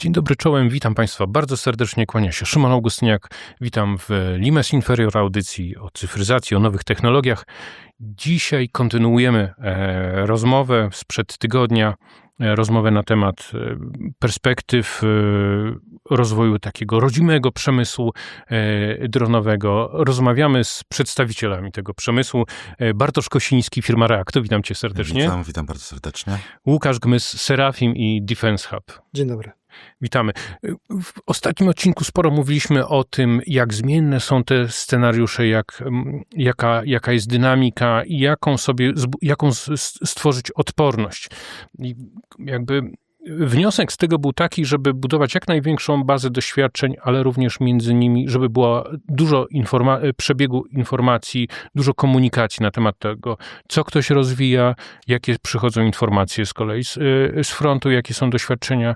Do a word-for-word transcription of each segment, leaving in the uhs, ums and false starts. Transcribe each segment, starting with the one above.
Dzień dobry czołem, witam Państwa bardzo serdecznie, kłania się Szymon Augustyniak. Witam w Limes Inferior, audycji o cyfryzacji, o nowych technologiach. Dzisiaj kontynuujemy e, rozmowę sprzed tygodnia, e, rozmowę na temat e, perspektyw e, rozwoju takiego rodzimego przemysłu e, dronowego. Rozmawiamy z przedstawicielami tego przemysłu. E, Bartosz Kosiński, firma Reacto, witam Cię serdecznie. Witam, witam bardzo serdecznie. Łukasz Gmys, Serafim i Defense Hub. Dzień dobry. Witamy. W ostatnim odcinku sporo mówiliśmy o tym, jak zmienne są te scenariusze, jak, jaka, jaka jest dynamika i jaką sobie, jaką stworzyć odporność. I jakby wniosek z tego był taki, żeby budować jak największą bazę doświadczeń, ale również między nimi, żeby było dużo informa- przebiegu informacji, dużo komunikacji na temat tego, co ktoś rozwija, jakie przychodzą informacje z kolei z, z frontu, jakie są doświadczenia.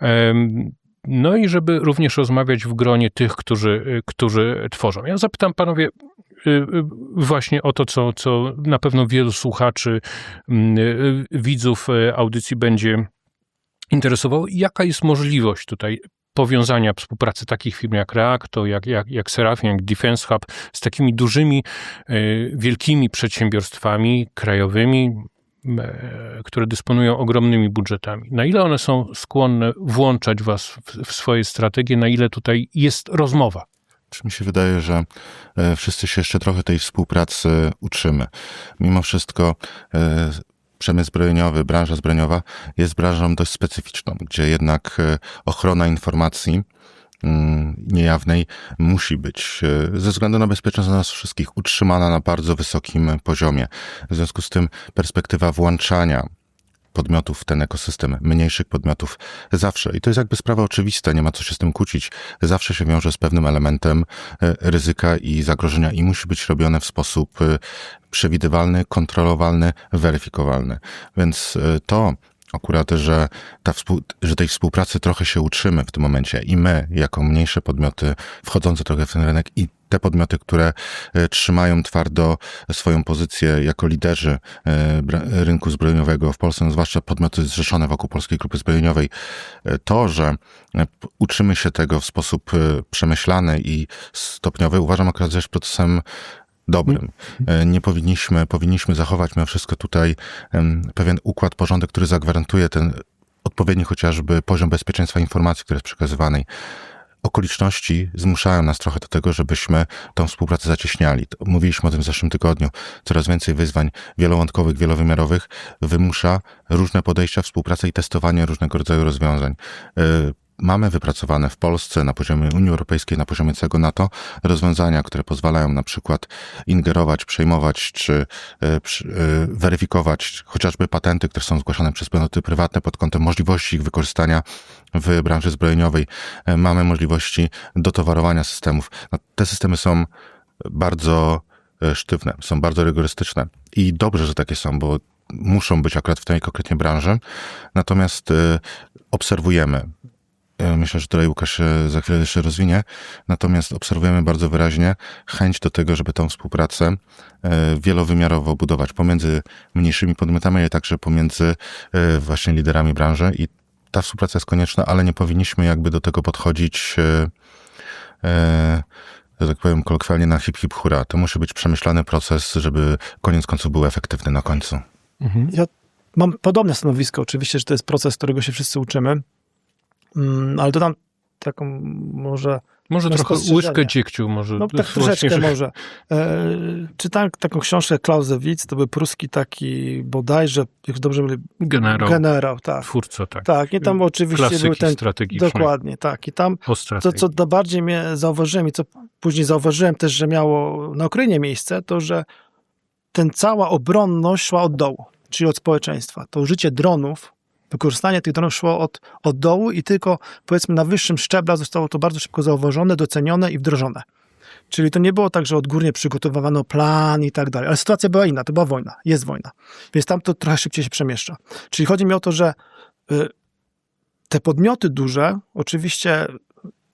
No i żeby również rozmawiać w gronie tych, którzy, którzy tworzą. Ja zapytam panowie właśnie o to, co, co na pewno wielu słuchaczy, widzów audycji będzie interesowało, jaka jest możliwość tutaj powiązania współpracy takich firm jak Reacto, jak, jak, jak Serafim, jak Defense Hub z takimi dużymi, wielkimi przedsiębiorstwami krajowymi, które dysponują ogromnymi budżetami. Na ile one są skłonne włączać was w, w swoje strategie, na ile tutaj jest rozmowa? Mi się wydaje, że wszyscy się jeszcze trochę tej współpracy uczymy. Mimo wszystko przemysł zbrojeniowy, branża zbrojeniowa jest branżą dość specyficzną, gdzie jednak ochrona informacji niejawnej musi być ze względu na bezpieczeństwo nas wszystkich utrzymana na bardzo wysokim poziomie. W związku z tym perspektywa włączania podmiotów w ten ekosystem, mniejszych podmiotów zawsze, i to jest jakby sprawa oczywista, nie ma co się z tym kłócić, zawsze się wiąże z pewnym elementem ryzyka i zagrożenia i musi być robione w sposób przewidywalny, kontrolowalny, weryfikowalny. Więc to akurat, że, ta współ, że tej współpracy trochę się uczymy w tym momencie i my, jako mniejsze podmioty wchodzące trochę w ten rynek i te podmioty, które trzymają twardo swoją pozycję jako liderzy rynku zbrojeniowego w Polsce, no zwłaszcza podmioty zrzeszone wokół Polskiej Grupy Zbrojeniowej, to, że uczymy się tego w sposób przemyślany i stopniowy, uważam akurat, że jest procesem dobrym. Nie powinniśmy, powinniśmy zachować mimo wszystko tutaj pewien układ, porządek, który zagwarantuje ten odpowiedni chociażby poziom bezpieczeństwa informacji, która jest przekazywanej. Okoliczności zmuszają nas trochę do tego, żebyśmy tą współpracę zacieśniali. Mówiliśmy o tym w zeszłym tygodniu. Coraz więcej wyzwań wielowątkowych, wielowymiarowych wymusza różne podejścia, współpracę i testowanie różnego rodzaju rozwiązań. Mamy wypracowane w Polsce, na poziomie Unii Europejskiej, na poziomie całego NATO rozwiązania, które pozwalają na przykład ingerować, przejmować czy weryfikować chociażby patenty, które są zgłaszane przez podmioty prywatne pod kątem możliwości ich wykorzystania w branży zbrojeniowej. Mamy możliwości dotowarowania systemów. No, te systemy są bardzo sztywne, są bardzo rygorystyczne i dobrze, że takie są, bo muszą być akurat w tej konkretnie branży. Natomiast obserwujemy, myślę, że tutaj Łukasz się za chwilę jeszcze rozwinie, natomiast obserwujemy bardzo wyraźnie chęć do tego, żeby tą współpracę wielowymiarowo budować pomiędzy mniejszymi podmiotami, ale także pomiędzy właśnie liderami branży i ta współpraca jest konieczna, ale nie powinniśmy jakby do tego podchodzić, że tak powiem kolokwialnie, na hip hip hura. To musi być przemyślany proces, żeby koniec końców był efektywny na końcu. Mhm. Ja mam podobne stanowisko, oczywiście, że to jest proces, którego się wszyscy uczymy. Ale dodam taką może... Może trochę łyżkę dziegciu, może... No tak troszeczkę że... może. E, czytałem taką książkę Clausewitz, to był pruski taki bodajże, jak dobrze mówię... Generał. Generał, tak. Twórca, tak. Tak, i tam oczywiście Klasyki był ten... strategiczne. Dokładnie, tak. I tam, to co najbardziej mnie zauważyłem i co później zauważyłem też, że miało na Ukrainie miejsce, to że ten cała obronność szła od dołu, czyli od społeczeństwa. To użycie dronów, wykorzystanie tych dronów szło od, od dołu i tylko, powiedzmy, na wyższym szczeblu zostało to bardzo szybko zauważone, docenione i wdrożone. Czyli to nie było tak, że odgórnie przygotowywano plan i tak dalej. Ale sytuacja była inna, to była wojna, jest wojna. Więc tam to trochę szybciej się przemieszcza. Czyli chodzi mi o to, że y, te podmioty duże oczywiście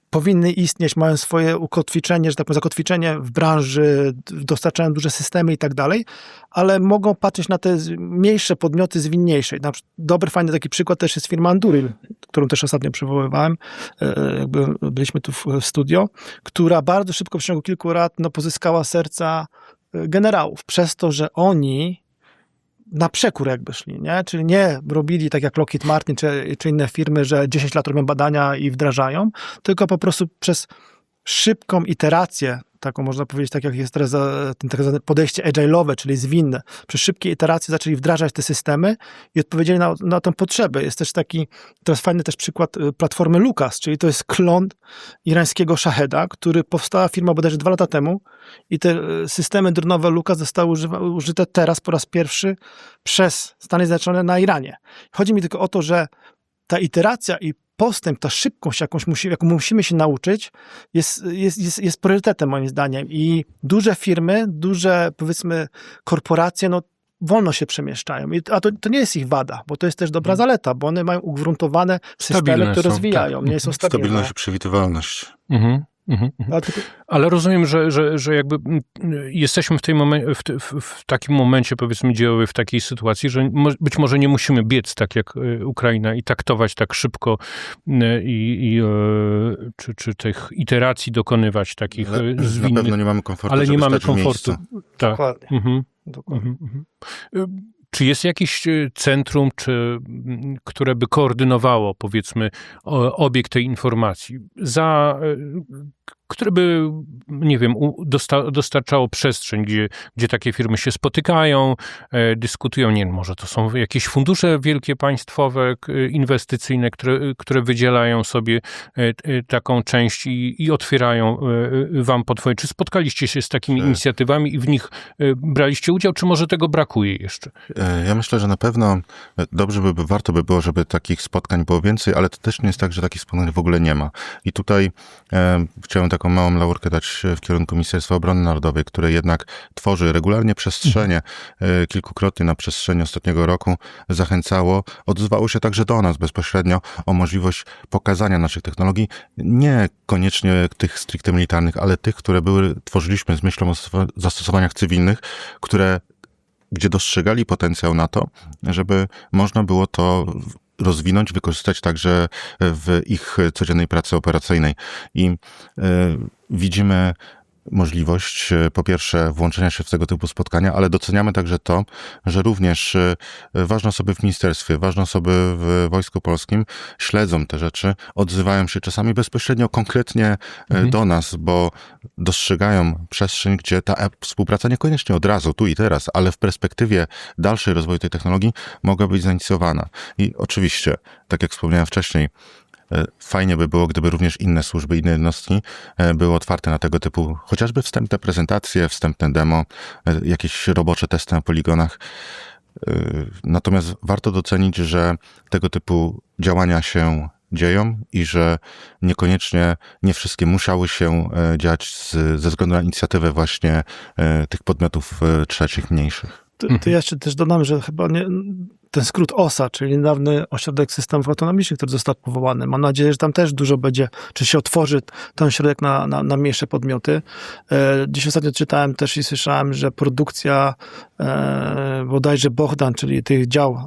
powinny istnieć, mają swoje ukotwiczenie, że tak powiem, zakotwiczenie w branży, dostarczają duże systemy i tak dalej, ale mogą patrzeć na te mniejsze podmioty zwinniejsze. Na przykład dobry, fajny taki przykład też jest firma Anduril, którą też ostatnio przywoływałem, jakby byliśmy tu w studio, która bardzo szybko w ciągu kilku lat no, pozyskała serca generałów, przez to, że oni na przekór jakby szli, nie? Czyli nie robili tak jak Lockheed Martin czy, czy inne firmy, że dziesięć lat robią badania i wdrażają, tylko po prostu przez szybką iterację, taką można powiedzieć, tak jak jest teraz tak zwane podejście agile'owe, czyli zwinne. Przez szybkie iteracje zaczęli wdrażać te systemy i odpowiedzieli na, na tą potrzebę. Jest też taki, teraz fajny też przykład platformy Lucas, czyli to jest klon irańskiego Shaheda, który powstała firma bodajże dwa lata temu i te systemy dronowe Lucas zostały używa, użyte teraz po raz pierwszy przez Stany Zjednoczone na Iranie. Chodzi mi tylko o to, że ta iteracja i postęp, ta szybkość, jakąś musi, jaką musimy się nauczyć, jest, jest, jest, jest priorytetem moim zdaniem. I duże firmy, duże powiedzmy korporacje, no wolno się przemieszczają. I, a to, to nie jest ich wada, bo to jest też dobra zaleta, bo one mają ugruntowane systemy, Stabilne które są, rozwijają, tak. nie są stabilne. Stabilność i przewidywalność. Mhm. Mhm, mhm. Ale rozumiem, że, że, że jakby jesteśmy w, tej momen- w, w, w takim momencie, powiedzmy, dziejowy, w takiej sytuacji, że mo- być może nie musimy biec tak jak Ukraina i taktować tak szybko i, i czy, czy tych iteracji dokonywać takich zwinnych. Na pewno nie mamy komfortu, ale nie żeby mamy stać komfortu. Tak. Dokładnie. Mhm. Dokładnie. Mhm. Czy jest jakieś centrum, czy, które by koordynowało, powiedzmy, obieg tej informacji, za, które by, nie wiem, dosta, dostarczało przestrzeń, gdzie, gdzie takie firmy się spotykają, e, dyskutują, nie wiem, może to są jakieś fundusze wielkie państwowe, inwestycyjne, które, które wydzielają sobie e, taką część i, i otwierają e, wam portfolio. Czy spotkaliście się z takimi inicjatywami i w nich e, braliście udział, czy może tego brakuje jeszcze? Ja myślę, że na pewno dobrze by, warto by było, żeby takich spotkań było więcej, ale to też nie jest tak, że takich spotkań w ogóle nie ma. I tutaj e, chciałem taką małą laurkę dać w kierunku Ministerstwa Obrony Narodowej, które jednak tworzy regularnie przestrzenie, e, kilkukrotnie na przestrzeni ostatniego roku zachęcało, odzywało się także do nas bezpośrednio o możliwość pokazania naszych technologii, nie koniecznie tych stricte militarnych, ale tych, które były, tworzyliśmy z myślą o zastosowaniach cywilnych, które gdzie dostrzegali potencjał na to, żeby można było to rozwinąć, wykorzystać także w ich codziennej pracy operacyjnej. I y, widzimy możliwość, po pierwsze, włączenia się w tego typu spotkania, ale doceniamy także to, że również ważne osoby w ministerstwie, ważne osoby w Wojsku Polskim śledzą te rzeczy, odzywają się czasami bezpośrednio, konkretnie mhm. do nas, bo dostrzegają przestrzeń, gdzie ta współpraca niekoniecznie od razu, tu i teraz, ale w perspektywie dalszej rozwoju tej technologii mogła być zainicjowana. I oczywiście, tak jak wspomniałem wcześniej, fajnie by było, gdyby również inne służby, inne jednostki były otwarte na tego typu, chociażby wstępne prezentacje, wstępne demo, jakieś robocze testy na poligonach. Natomiast warto docenić, że tego typu działania się dzieją i że niekoniecznie nie wszystkie musiały się dziać z, ze względu na inicjatywę właśnie tych podmiotów trzecich, mniejszych. To, to ja jeszcze też dodam, że chyba nie, ten skrót O S A, czyli niedawny Ośrodek Systemów Autonomicznych, który został powołany, mam nadzieję, że tam też dużo będzie, czy się otworzy ten ośrodek na, na, na mniejsze podmioty. E, dziś ostatnio czytałem też i słyszałem, że produkcja e, bodajże Bohdan, czyli tych dział,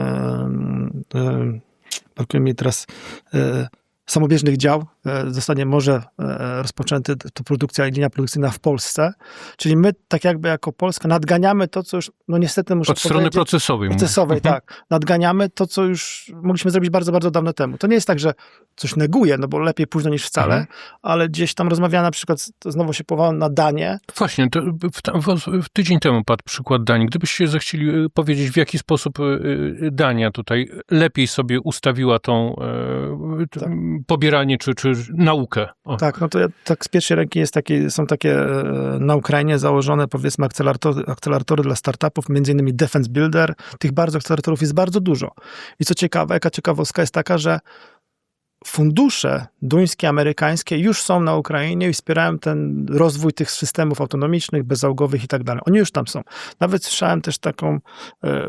brakuje mi teraz e, samobieżnych dział, zostanie może rozpoczęty to produkcja i linia produkcyjna w Polsce. Czyli my tak jakby jako Polska nadganiamy to, co już, no niestety muszę Od strony procesowej. Procesowej, mhm. tak. Nadganiamy to, co już mogliśmy zrobić bardzo, bardzo dawno temu. To nie jest tak, że coś neguje, no bo lepiej późno niż wcale, mhm. ale gdzieś tam rozmawiałem na przykład, to znowu się powołałem na Danię. Właśnie, to w, w, w tydzień temu padł przykład Danii. Gdybyście zechcieli powiedzieć, w jaki sposób Dania tutaj lepiej sobie ustawiła tą tak. pobieranie czy, czy naukę. O. Tak, no to ja, tak z pierwszej ręki jest takie, są takie e, na Ukrainie założone, powiedzmy, akceleratory, akceleratory dla startupów, między innymi Defense Builder. Tych bardzo akceleratorów jest bardzo dużo. I co ciekawe, jaka ciekawostka jest taka, że fundusze duńskie, amerykańskie już są na Ukrainie i wspierają ten rozwój tych systemów autonomicznych, bezzałogowych i tak dalej. Oni już tam są. Nawet słyszałem też taką e,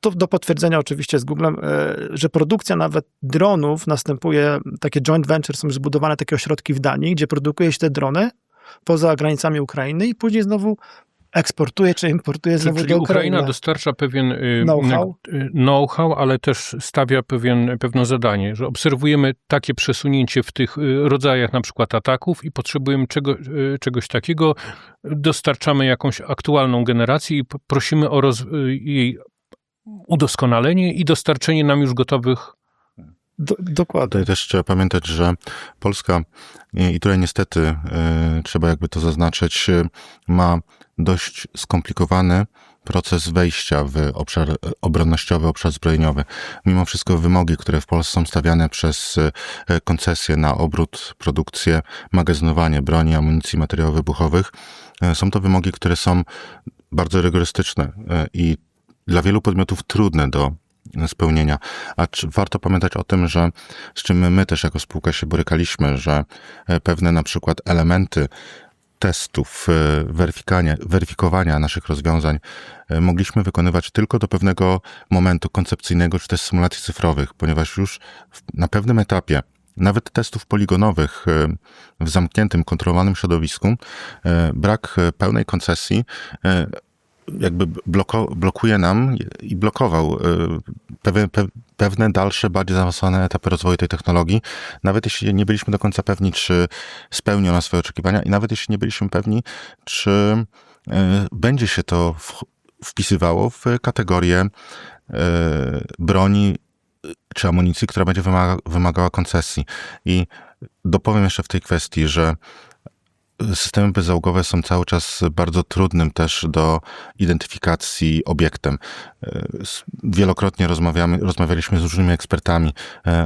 to do potwierdzenia oczywiście z Googlem, że produkcja nawet dronów następuje, takie joint venture, są zbudowane takie ośrodki w Danii, gdzie produkuje się te drony poza granicami Ukrainy i później znowu eksportuje czy importuje znowu czyli do Ukrainy. Ukraina dostarcza pewien know-how, know-how, ale też stawia pewien, pewne zadanie, że obserwujemy takie przesunięcie w tych rodzajach na przykład ataków i potrzebujemy czego, czegoś takiego, dostarczamy jakąś aktualną generację i prosimy o roz, jej udoskonalenie i dostarczenie nam już gotowych. Do, dokładnie. Tutaj też trzeba pamiętać, że Polska, i tutaj niestety y, trzeba jakby to zaznaczyć, y, ma dość skomplikowany proces wejścia w obszar obronnościowy, obszar zbrojeniowy. Mimo wszystko wymogi, które w Polsce są stawiane przez koncesje na obrót, produkcję, magazynowanie broni, amunicji, materiałów wybuchowych, są to wymogi, które są bardzo rygorystyczne i dla wielu podmiotów trudne do spełnienia. A warto pamiętać o tym, że z czym my też jako spółka się borykaliśmy, że pewne na przykład elementy testów, weryfikowania, weryfikowania naszych rozwiązań mogliśmy wykonywać tylko do pewnego momentu koncepcyjnego, czy też symulacji cyfrowych, ponieważ już na pewnym etapie nawet testów poligonowych w zamkniętym, kontrolowanym środowisku brak pełnej koncesji jakby bloko, blokuje nam i blokował pewne, pewne dalsze, bardziej zaawansowane etapy rozwoju tej technologii, nawet jeśli nie byliśmy do końca pewni, czy spełni ona swoje oczekiwania i nawet jeśli nie byliśmy pewni, czy będzie się to wpisywało w kategorię broni czy amunicji, która będzie wymaga, wymagała koncesji. I dopowiem jeszcze w tej kwestii, że systemy bezzałogowe są cały czas bardzo trudnym też do identyfikacji obiektem. Wielokrotnie rozmawiamy, rozmawialiśmy z różnymi ekspertami,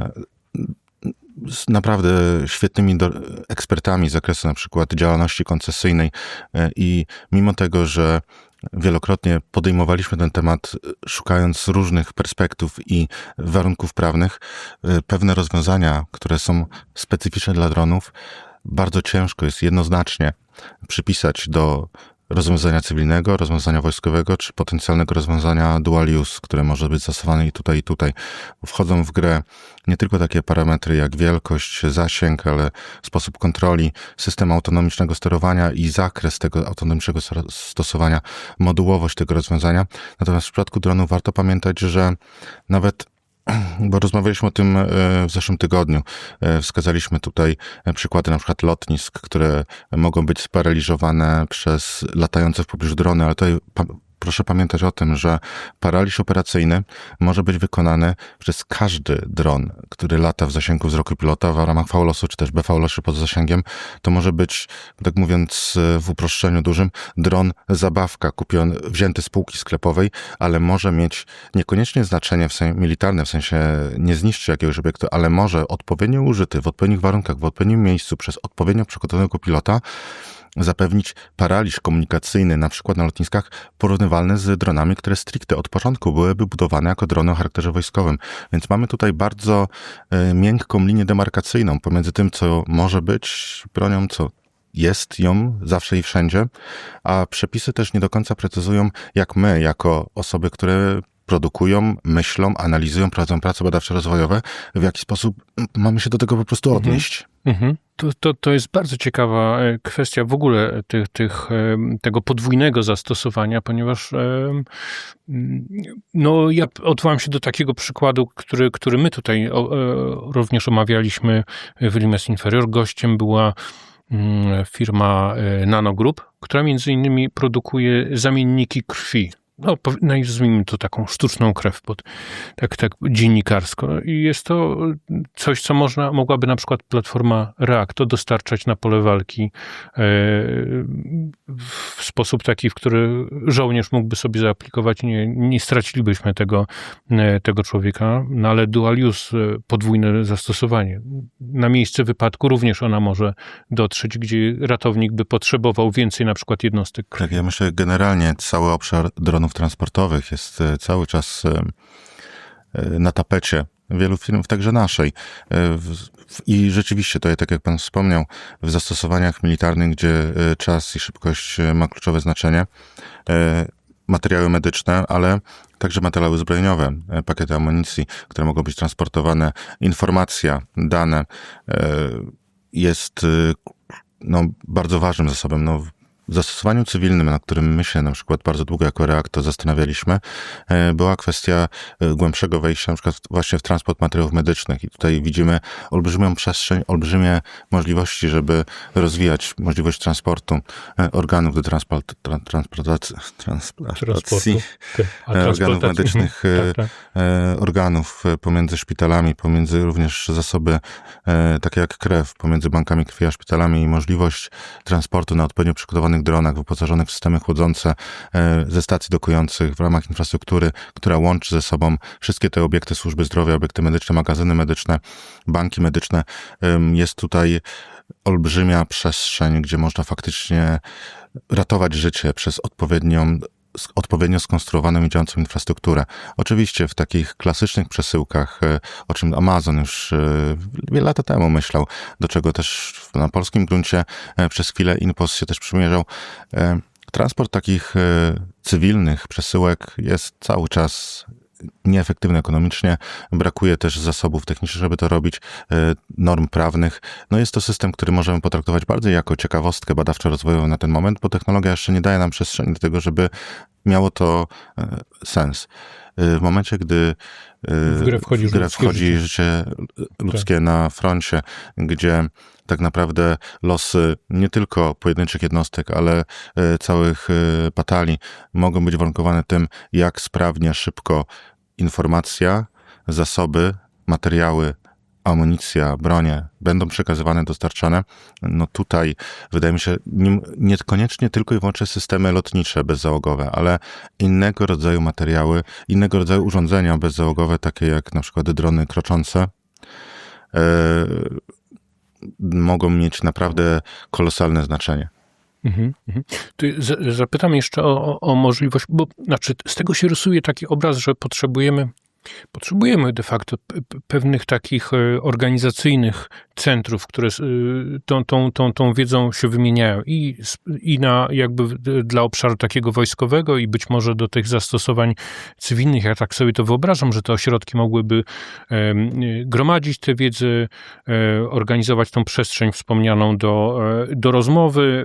z naprawdę świetnymi do, ekspertami z zakresu na przykład działalności koncesyjnej i mimo tego, że wielokrotnie podejmowaliśmy ten temat, szukając różnych perspektyw i warunków prawnych, pewne rozwiązania, które są specyficzne dla dronów, bardzo ciężko jest jednoznacznie przypisać do rozwiązania cywilnego, rozwiązania wojskowego, czy potencjalnego rozwiązania dual use, które może być zastosowane i tutaj, i tutaj. Wchodzą w grę nie tylko takie parametry jak wielkość, zasięg, ale sposób kontroli, system autonomicznego sterowania i zakres tego autonomicznego stosowania, modułowość tego rozwiązania. Natomiast w przypadku dronów warto pamiętać, że nawet bo rozmawialiśmy o tym w zeszłym tygodniu. Wskazaliśmy tutaj przykłady na przykład lotnisk, które mogą być sparaliżowane przez latające w pobliżu drony, ale tutaj proszę pamiętać o tym, że paraliż operacyjny może być wykonany przez każdy dron, który lata w zasięgu wzroku pilota w ramach V L O S-u, czy też B V L O S-u pod zasięgiem. To może być, tak mówiąc w uproszczeniu dużym, dron zabawka kupiony, wzięty z półki sklepowej, ale może mieć niekoniecznie znaczenie w sensie militarne, w sensie nie zniszczy jakiegoś obiektu, ale może odpowiednio użyty, w odpowiednich warunkach, w odpowiednim miejscu, przez odpowiednio przygotowanego pilota zapewnić paraliż komunikacyjny, na przykład na lotniskach, porównywalny z dronami, które stricte od początku byłyby budowane jako drony o charakterze wojskowym. Więc mamy tutaj bardzo y, miękką linię demarkacyjną pomiędzy tym, co może być bronią, co jest ją zawsze i wszędzie, a przepisy też nie do końca precyzują, jak my, jako osoby, które produkują, myślą, analizują, prowadzą prace badawczo-rozwojowe, w jaki sposób mamy się do tego po prostu odnieść. Mhm. To, to, to jest bardzo ciekawa kwestia w ogóle tych, tych, tego podwójnego zastosowania, ponieważ no, ja odwołam się do takiego przykładu, który, który my tutaj również omawialiśmy w Limes Inferior. Gościem była firma Nano Group, która między innymi produkuje zamienniki krwi. No, nazwijmy to taką sztuczną krew, pod, tak, tak dziennikarsko. I jest to coś, co można, mogłaby na przykład platforma Reacto dostarczać na pole walki e, w sposób taki, w który żołnierz mógłby sobie zaaplikować, nie, nie stracilibyśmy tego, e, tego człowieka, no ale dual use, podwójne zastosowanie. Na miejsce wypadku również ona może dotrzeć, gdzie ratownik by potrzebował więcej na przykład jednostek krwi. Tak, ja myślę, generalnie cały obszar dronów transportowych jest cały czas na tapecie wielu firm, także naszej. I rzeczywiście, to tak jak pan wspomniał, w zastosowaniach militarnych, gdzie czas i szybkość ma kluczowe znaczenie, materiały medyczne, ale także materiały zbrojeniowe, pakiety amunicji, które mogą być transportowane, informacja, dane jest no, bardzo ważnym zasobem. No, w zastosowaniu cywilnym, na którym my się na przykład bardzo długo jako Reaktor zastanawialiśmy, była kwestia głębszego wejścia na przykład właśnie w transport materiałów medycznych. I tutaj widzimy olbrzymią przestrzeń, olbrzymie możliwości, żeby rozwijać możliwość transportu organów do transport, tra, transportacji, transplantacji organów medycznych, tak, tak. organów pomiędzy szpitalami, pomiędzy również zasoby takie jak krew, pomiędzy bankami krwi a szpitalami i możliwość transportu na odpowiednio przygotowanych dronach wyposażonych w systemy chłodzące ze stacji dokujących w ramach infrastruktury, która łączy ze sobą wszystkie te obiekty służby zdrowia, obiekty medyczne, magazyny medyczne, banki medyczne. Jest tutaj olbrzymia przestrzeń, gdzie można faktycznie ratować życie przez odpowiednią odpowiednio skonstruowaną i działającą infrastrukturę. Oczywiście w takich klasycznych przesyłkach, o czym Amazon już wiele lat temu myślał, do czego też na polskim gruncie przez chwilę InPost się też przymierzał, transport takich cywilnych przesyłek jest cały czas nieefektywny ekonomicznie, brakuje też zasobów technicznych, żeby to robić, norm prawnych. No jest to system, który możemy potraktować bardziej jako ciekawostkę badawczo-rozwojową na ten moment, bo technologia jeszcze nie daje nam przestrzeni do tego, żeby miało to sens. W momencie, gdy w grę wchodzi, w grę wchodzi życie, życie ludzkie tak. na froncie, gdzie tak naprawdę losy nie tylko pojedynczych jednostek, ale całych batalii mogą być warunkowane tym, jak sprawnie, szybko informacja, zasoby, materiały, amunicja, bronie będą przekazywane, dostarczane. No tutaj wydaje mi się niekoniecznie tylko i wyłącznie systemy lotnicze bezzałogowe, ale innego rodzaju materiały, innego rodzaju urządzenia bezzałogowe, takie jak na przykład drony kroczące, yy, mogą mieć naprawdę kolosalne znaczenie. Mhm, mhm. Tu zapytam jeszcze o, o, o możliwość, bo znaczy z tego się rysuje taki obraz, że potrzebujemy Potrzebujemy de facto pewnych takich organizacyjnych centrów, które tą, tą, tą, tą wiedzą się wymieniają i, i na jakby dla obszaru takiego wojskowego i być może do tych zastosowań cywilnych. Ja tak sobie to wyobrażam, że te ośrodki mogłyby gromadzić tę wiedzę, organizować tą przestrzeń wspomnianą do, do rozmowy,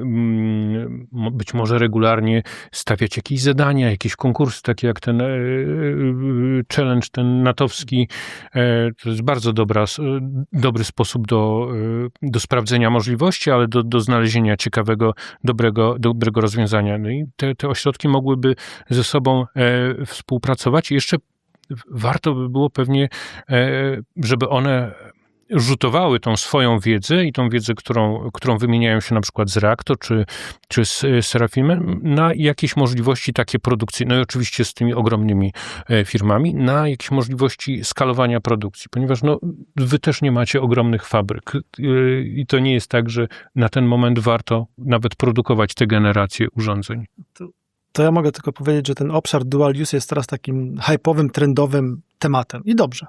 być może regularnie stawiać jakieś zadania, jakieś konkursy, takie jak ten challenge, ten natowski. To jest bardzo dobra, dobry sposób do, do sprawdzenia możliwości, ale do, do znalezienia ciekawego, dobrego, dobrego rozwiązania. No i te, te ośrodki mogłyby ze sobą współpracować. I jeszcze warto by było pewnie, żeby one rzutowały tą swoją wiedzę i tą wiedzę, którą, którą wymieniają się na przykład z Reaktor czy, czy z Serafimem, na jakieś możliwości takie produkcyjne, no i oczywiście z tymi ogromnymi firmami, na jakieś możliwości skalowania produkcji, ponieważ no, wy też nie macie ogromnych fabryk i to nie jest tak, że na ten moment warto nawet produkować te generacje urządzeń. To, to ja mogę tylko powiedzieć, że ten obszar dual use jest teraz takim hype'owym, trendowym tematem i dobrze.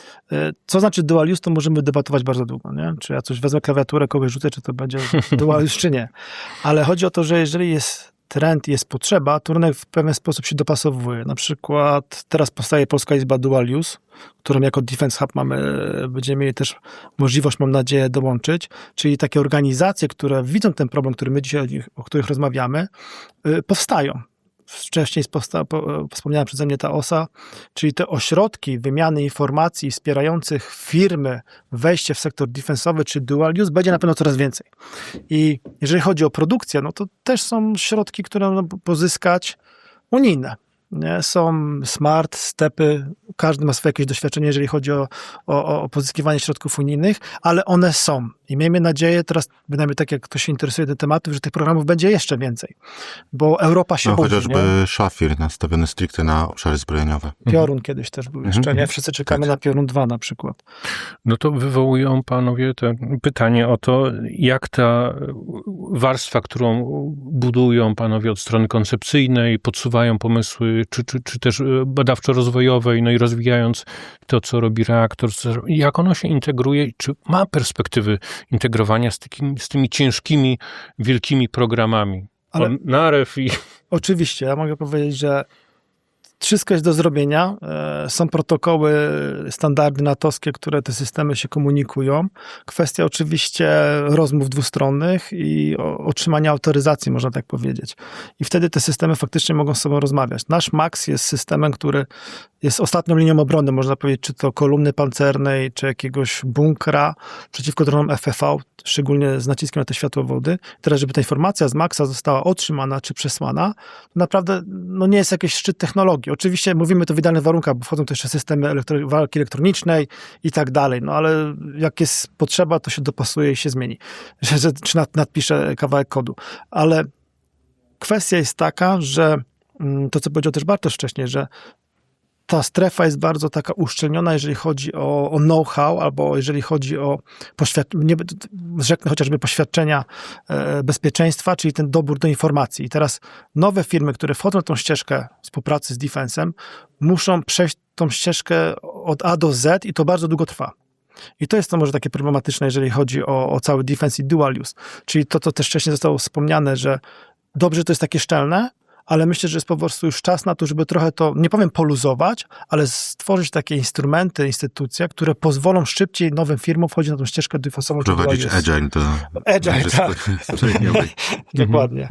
Co znaczy dual use, to możemy debatować bardzo długo, nie? Czy ja coś wezmę klawiaturę, kogoś rzucę, czy to będzie dual use, czy nie. Ale chodzi o to, że jeżeli jest trend, jest potrzeba, to rynek w pewien sposób się dopasowuje. Na przykład teraz powstaje Polska Izba Dual Use, którą jako Defense Hub mamy, będziemy mieli też możliwość, mam nadzieję, dołączyć. Czyli takie organizacje, które widzą ten problem, który my dzisiaj, o których rozmawiamy, powstają. Wcześniej sposta- po, wspomniałem przeze mnie ta osa, czyli te ośrodki wymiany informacji wspierających firmy wejście w sektor defensowy czy dual use będzie na pewno coraz więcej. I jeżeli chodzi o produkcję, no to też są środki, które można pozyskać unijne. Nie? Są smart, stepy, każdy ma swoje jakieś doświadczenie, jeżeli chodzi o, o, o pozyskiwanie środków unijnych, ale one są. I miejmy nadzieję, teraz bynajmniej tak jak ktoś się interesuje tym tematem, że tych programów będzie jeszcze więcej. Bo Europa się no, budzi. Chociażby nie? Szafir nastawiony stricte na obszary zbrojeniowe. Piorun mhm. kiedyś też był jeszcze, mhm. nie? Wszyscy czekamy tak. na Piorun dwa na przykład. No to wywołują panowie te pytanie o to, jak ta warstwa, którą budują panowie od strony koncepcyjnej, podsuwają pomysły, czy, czy, czy też badawczo-rozwojowej, no i rozwijając to, co robi Reaktor, jak ono się integruje, czy ma perspektywy integrowania z, takim, z tymi ciężkimi, wielkimi programami. Ale narew i... Oczywiście, ja mogę powiedzieć, że wszystko jest do zrobienia. Są protokoły, standardy natowskie, które te systemy się komunikują. Kwestia oczywiście rozmów dwustronnych i otrzymania autoryzacji, można tak powiedzieć. I wtedy te systemy faktycznie mogą z sobą rozmawiać. Nasz MAX jest systemem, który jest ostatnią linią obrony, można powiedzieć, czy to kolumny pancernej, czy jakiegoś bunkra przeciwko dronom F P V, szczególnie z naciskiem na te światłowody. Teraz, żeby ta informacja z MAXa została otrzymana czy przesłana, to naprawdę no nie jest jakiś szczyt technologii. Oczywiście mówimy to w idealnych warunkach, bo wchodzą też systemy elektro- walki elektronicznej i tak dalej, no ale jak jest potrzeba, to się dopasuje i się zmieni. Że, że, czy nad, nadpisze kawałek kodu. Ale kwestia jest taka, że to, co powiedział też Bartosz wcześniej, że ta strefa jest bardzo taka uszczelniona, jeżeli chodzi o, o know-how, albo jeżeli chodzi o poświadczenia, rzeknę chociażby poświadczenia e, bezpieczeństwa, czyli ten dobór do informacji. I teraz nowe firmy, które wchodzą na tą ścieżkę współpracy z Defense'em, muszą przejść tą ścieżkę od A do Z i to bardzo długo trwa. I to jest to może takie problematyczne, jeżeli chodzi o, o cały defense i dual use. Czyli to, co też wcześniej zostało wspomniane, że dobrze to jest takie szczelne, ale myślę, że jest po prostu już czas na to, żeby trochę to, nie powiem poluzować, ale stworzyć takie instrumenty, instytucje, które pozwolą szybciej nowym firmom wchodzić na tą ścieżkę defensową. Prowadzić agile do... Agile, do tak. Dokładnie.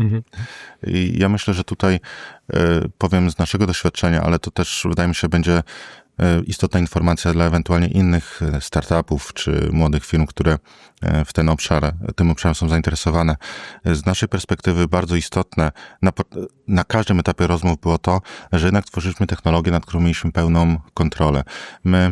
I ja myślę, że tutaj powiem z naszego doświadczenia, ale to też wydaje mi się będzie istotna informacja dla ewentualnie innych startupów czy młodych firm, które w ten obszar, tym obszarem są zainteresowane. Z naszej perspektywy bardzo istotne na, na każdym etapie rozmów było to, że jednak tworzyliśmy technologię, nad którą mieliśmy pełną kontrolę. My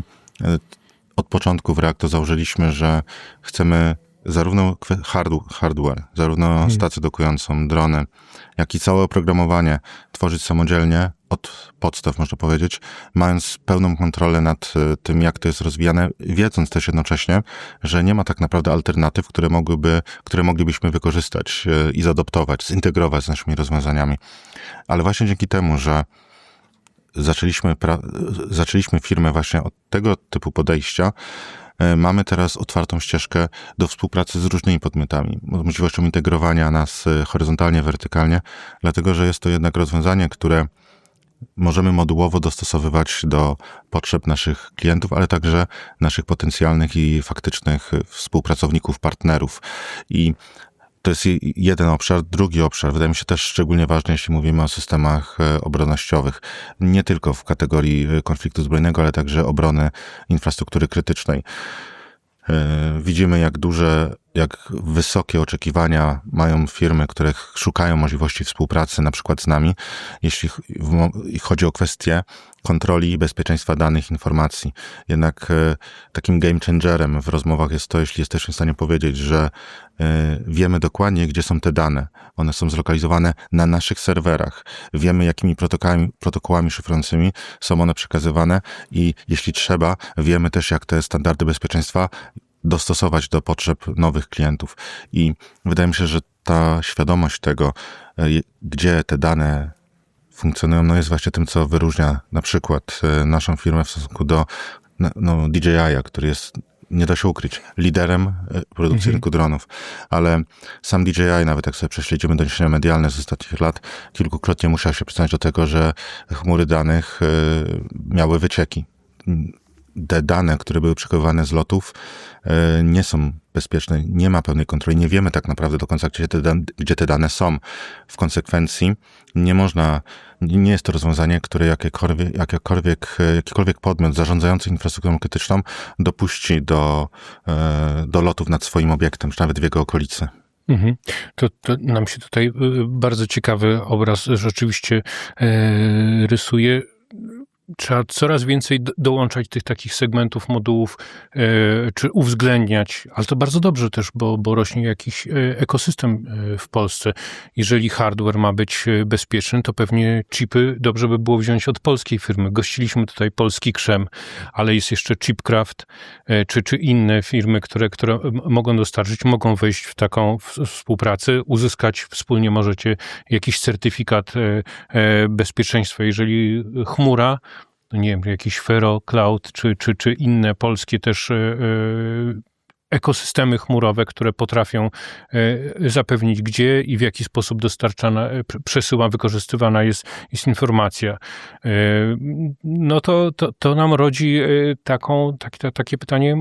od początku w Reacto założyliśmy, że chcemy zarówno hardware, zarówno hmm. stację dokującą, drony, jak i całe oprogramowanie tworzyć samodzielnie, od podstaw można powiedzieć, mając pełną kontrolę nad tym, jak to jest rozwijane, wiedząc też jednocześnie, że nie ma tak naprawdę alternatyw, które mogłyby, które moglibyśmy wykorzystać i zaadoptować, zintegrować z naszymi rozwiązaniami. Ale właśnie dzięki temu, że zaczęliśmy, pra- zaczęliśmy firmę właśnie od tego typu podejścia, mamy teraz otwartą ścieżkę do współpracy z różnymi podmiotami, możliwością integrowania nas horyzontalnie, wertykalnie, dlatego że jest to jednak rozwiązanie, które możemy modułowo dostosowywać do potrzeb naszych klientów, ale także naszych potencjalnych i faktycznych współpracowników, partnerów. I to jest jeden obszar. Drugi obszar, wydaje mi się też szczególnie ważny, jeśli mówimy o systemach obronnościowych. Nie tylko w kategorii konfliktu zbrojnego, ale także obrony infrastruktury krytycznej. Widzimy, jak duże, jak wysokie oczekiwania mają firmy, które szukają możliwości współpracy, na przykład z nami, jeśli chodzi o kwestie kontroli i bezpieczeństwa danych, informacji. Jednak takim game changerem w rozmowach jest to, jeśli jesteśmy w stanie powiedzieć, że wiemy dokładnie, gdzie są te dane. One są zlokalizowane na naszych serwerach. Wiemy, jakimi protokołami, protokołami szyfrującymi są one przekazywane i jeśli trzeba, wiemy też, jak te standardy bezpieczeństwa dostosować do potrzeb nowych klientów. I wydaje mi się, że ta świadomość tego, gdzie te dane funkcjonują, no jest właśnie tym, co wyróżnia na przykład naszą firmę w stosunku do no, D J I a, który jest, nie da się ukryć, liderem produkcji mhm. rynku dronów. Ale sam D J I, nawet jak sobie prześledzimy doniesienia medialne z ostatnich lat, kilkukrotnie musiał się przyznać do tego, że chmury danych miały wycieki. Te dane, które były przechowywane z lotów, nie są bezpieczne, nie ma pełnej kontroli, nie wiemy tak naprawdę do końca, gdzie te, dane, gdzie te dane są. W konsekwencji nie można, nie jest to rozwiązanie, które jakiekolwiek, jakiekolwiek, jakikolwiek podmiot zarządzający infrastrukturą krytyczną dopuści do, do lotów nad swoim obiektem, czy nawet w jego okolicy. Mhm. To, to nam się tutaj bardzo ciekawy obraz rzeczywiście rysuje. Trzeba coraz więcej dołączać tych takich segmentów, modułów, e, czy uwzględniać, ale to bardzo dobrze też, bo, bo rośnie jakiś ekosystem w Polsce. Jeżeli hardware ma być bezpieczny, to pewnie chipy dobrze by było wziąć od polskiej firmy. Gościliśmy tutaj polski krzem, ale jest jeszcze Chipcraft, e, czy, czy inne firmy, które, które mogą dostarczyć, mogą wejść w taką współpracę, uzyskać wspólnie możecie jakiś certyfikat e, e, bezpieczeństwa. Jeżeli chmura, nie wiem, jakiś Fero Cloud, czy, czy, czy inne polskie też ekosystemy chmurowe, które potrafią zapewnić, gdzie i w jaki sposób dostarczana, przesyła, wykorzystywana jest, jest informacja. No to, to, to nam rodzi taką, takie, takie pytanie,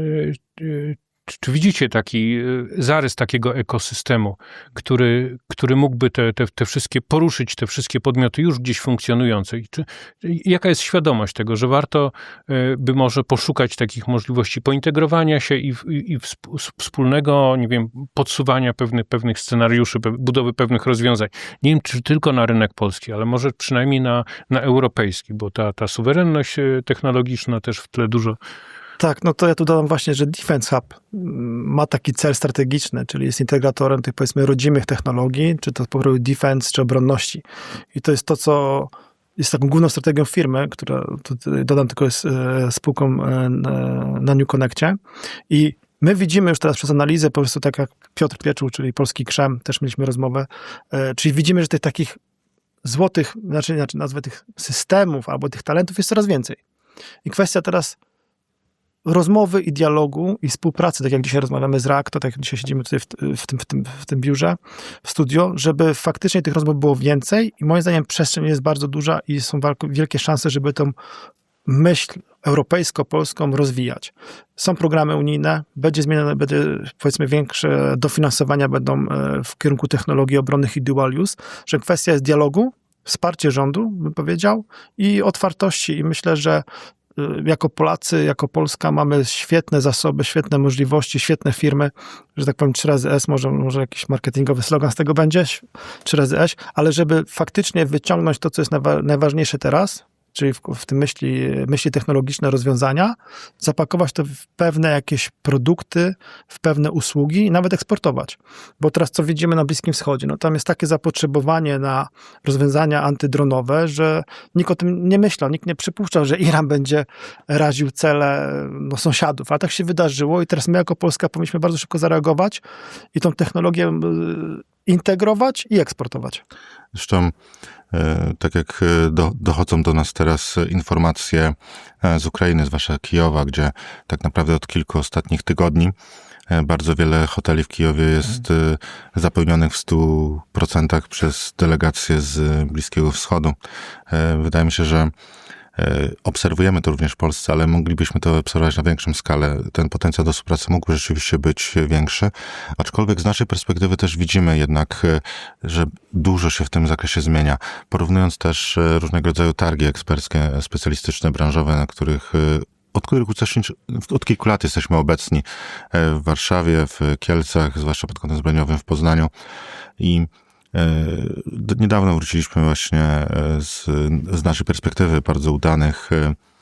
Czy, czy widzicie taki zarys takiego ekosystemu, który, który mógłby te, te, te wszystkie, poruszyć te wszystkie podmioty już gdzieś funkcjonujące? Czy, jaka jest świadomość tego, że warto by może poszukać takich możliwości pointegrowania się i, i, i wspólnego, nie wiem, podsuwania pewnych, pewnych scenariuszy, budowy pewnych rozwiązań? Nie wiem, czy tylko na rynek polski, ale może przynajmniej na, na europejski, bo ta, ta suwerenność technologiczna też w tle dużo. Tak, no to ja tu dodam właśnie, że Defense Hub ma taki cel strategiczny, czyli jest integratorem tych, powiedzmy, rodzimych technologii, czy to po prostu defense, czy obronności. I to jest to, co jest taką główną strategią firmy, która, tutaj dodam, tylko jest spółką na New Connectie. I my widzimy już teraz przez analizę, po prostu tak jak Piotr Pieczuł, czyli Polski Krzem, też mieliśmy rozmowę, czyli widzimy, że tych takich złotych, znaczy, znaczy nazwę tych systemów albo tych talentów jest coraz więcej. I kwestia teraz rozmowy i dialogu i współpracy, tak jak dzisiaj rozmawiamy z Reaktor, tak jak dzisiaj siedzimy tutaj w, w, tym, w, tym, w tym biurze, w studio, żeby faktycznie tych rozmów było więcej i moim zdaniem przestrzeń jest bardzo duża i są wielkie szanse, żeby tą myśl europejsko-polską rozwijać. Są programy unijne, będzie zmienione, będzie, powiedzmy, większe dofinansowania będą w kierunku technologii obronnych i dual use, że kwestia jest dialogu, wsparcie rządu, bym powiedział, i otwartości i myślę, że jako Polacy, jako Polska mamy świetne zasoby, świetne możliwości, świetne firmy, że tak powiem trzy razy S, może, może jakiś marketingowy slogan z tego będzie, trzy razy S, ale żeby faktycznie wyciągnąć to, co jest najwa- najważniejsze teraz, czyli w, w tym myśli, myśli technologiczne rozwiązania, zapakować to w pewne jakieś produkty, w pewne usługi i nawet eksportować. Bo teraz co widzimy na Bliskim Wschodzie, no tam jest takie zapotrzebowanie na rozwiązania antydronowe, że nikt o tym nie myślał, nikt nie przypuszczał, że Iran będzie raził cele no, sąsiadów, a tak się wydarzyło i teraz my jako Polska powinniśmy bardzo szybko zareagować i tą technologię integrować i eksportować. Zresztą, tak jak do, dochodzą do nas teraz informacje z Ukrainy, zwłaszcza Kijowa, gdzie tak naprawdę od kilku ostatnich tygodni bardzo wiele hoteli w Kijowie jest hmm. zapełnionych w stu procentach przez delegacje z Bliskiego Wschodu. Wydaje mi się, że obserwujemy to również w Polsce, ale moglibyśmy to obserwować na większą skalę. Ten potencjał do współpracy mógł rzeczywiście być większy, aczkolwiek z naszej perspektywy też widzimy jednak, że dużo się w tym zakresie zmienia. Porównując też różnego rodzaju targi eksperckie, specjalistyczne, branżowe, na których od których od kilku lat jesteśmy obecni w Warszawie, w Kielcach, zwłaszcza pod kątem zbrojeniowym w Poznaniu i niedawno wróciliśmy właśnie z, z naszej perspektywy bardzo udanych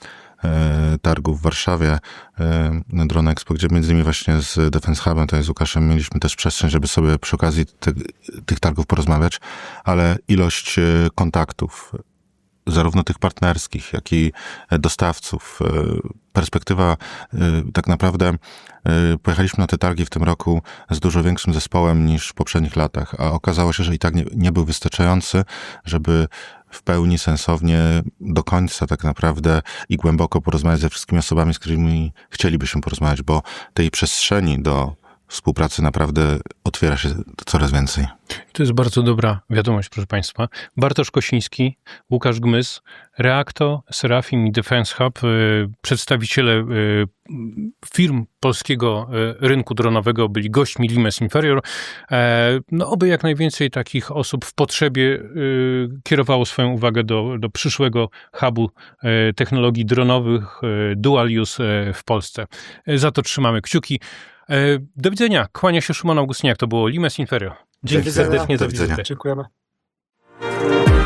targów w Warszawie na Drone Expo, gdzie między innymi właśnie z Defense Hubem, to jest z Łukaszem, mieliśmy też przestrzeń, żeby sobie przy okazji te, tych targów porozmawiać, ale ilość kontaktów, zarówno tych partnerskich, jak i dostawców. Perspektywa tak naprawdę, pojechaliśmy na te targi w tym roku z dużo większym zespołem niż w poprzednich latach, a okazało się, że i tak nie, nie był wystarczający, żeby w pełni sensownie do końca tak naprawdę i głęboko porozmawiać ze wszystkimi osobami, z którymi chcielibyśmy porozmawiać, bo tej przestrzeni do współpracy naprawdę otwiera się coraz więcej. To jest bardzo dobra wiadomość, proszę Państwa. Bartosz Kosiński, Łukasz Gmys, Reaktor, Serafim i Defense Hub, przedstawiciele firm polskiego rynku dronowego byli gośćmi Limes Inferior. No, oby jak najwięcej takich osób w potrzebie kierowało swoją uwagę do, do przyszłego hubu technologii dronowych dual use w Polsce. Za to trzymamy kciuki. Do widzenia. Kłania się Szymon Augustyniak. To było Limes Inferior. Dzięki serdecznie za wizytę. Dziękujemy.